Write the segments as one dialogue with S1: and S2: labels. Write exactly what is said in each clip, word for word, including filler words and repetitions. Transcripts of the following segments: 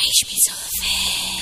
S1: रेशमी जुल्फे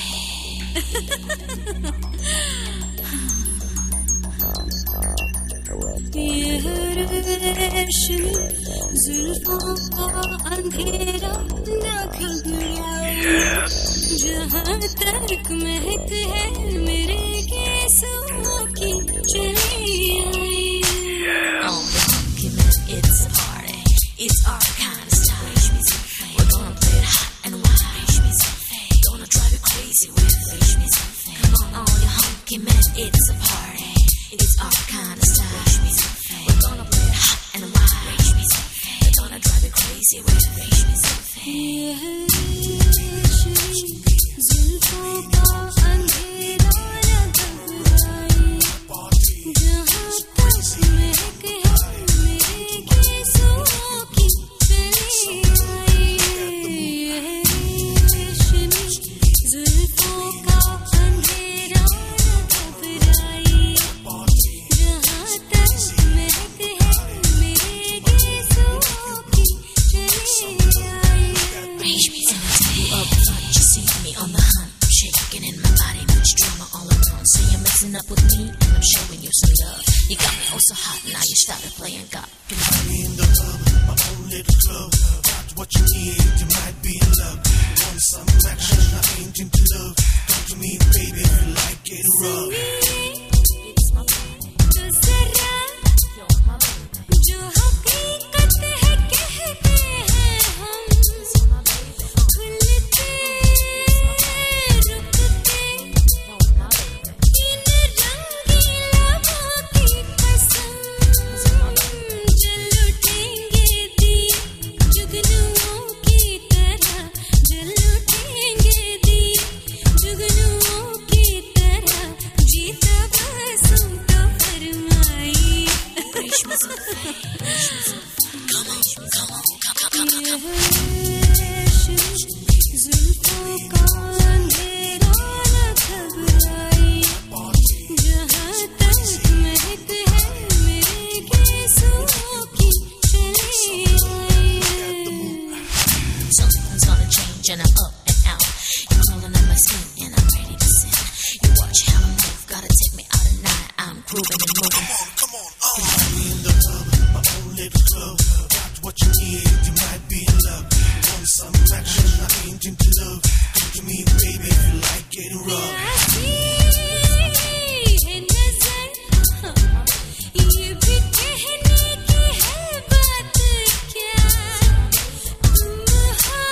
S1: ये रेशमी जुल्फों का अंधेरा ना घबराए जहाँ तक महक है मेरे केसों की चली आई On the document it's a party It's our kind of style रेशमी जुल्फे We're gonna play it hot and wild रेशमी जुल्फे Gonna drive you crazy with रेशमी जुल्फे Come on all you hunky men it's a party It's our kind of style रेशमी जुल्फे We're gonna play it hot and wild रेशमी जुल्फे We're gonna drive you crazy with रेशमी जुल्फे जुल्फों का अंधेरा न घबराए जहाँ तक महक है मेरे केसों की चली आई रेशमी जुल्फों का अंधेरा न घबराए जहाँ तक महक है मेरे केसों की चली आई रेशमी जुल्फे up front you see me on the hunt I'm shaking in my body much drama all around so you're messing up with me and I'm showing you some love you got me oh so hot now you started playing God
S2: Can find me in the club my own little club got what you need you might be in love want some action I ain't into love come to me baby if you like getting rough
S1: it's my baby तो जरा जो हकीकत है कहते हैं हम खुलते रुकते इन रंगीला की कसम जल उठेंगे दिए जुगनुओं की तरह जल उठेंगे दिए जुगनुओं की तरह जीता बसों तो फरमाई रेशमी जुल्फे रेशमी जुल्फे come on come on come on come on जुल्फों का अंधेरा न घबराए जहाँ तक महक है मेरे केसों की चली आई Something's gonna change and I'm up and out You're crawling on my skin and I'm ready to sin You watch how I move Gotta take me out at night I'm grooving and moving
S2: come on oh can find me in the club my own little club got what you need you might be in love want some action I ain't into love come to me baby if you like getting rough
S1: ऐसी है नजर ये भी कहने की है बात क्या तुम हो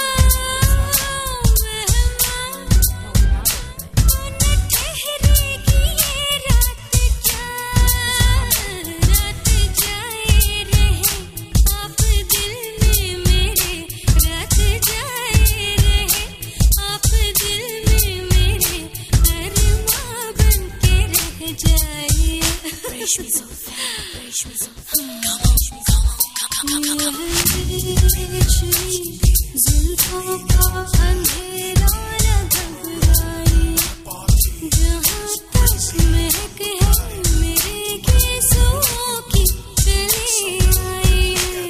S1: मेहमान कौन ठहरेगी ये रात क्या रात जाए रहे आप दिल में मेरे रात जाए रहे आप दिल में मेरे अरमां बन के रह जाइए रेशमी जुल्फे रेशमी जुल्फे come on come on come on come on रेशमी जुल्फों का अंधेरा न घबराए जहाँ तक महक है मेरे केसों की चली आई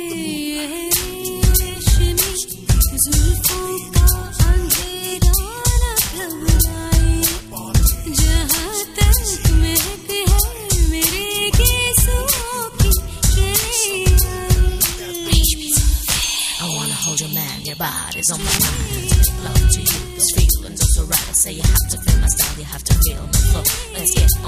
S1: रेशमी जुल्फों का अंधेरा न घबराए जहाँ तक महक है मेरे केसों की चली आई रेशमी जुल्फे I wanna hold your man, your body's on my mind. Love to you, this feeling's also right. I say you have to feel my style, you have to feel my flow. Let's get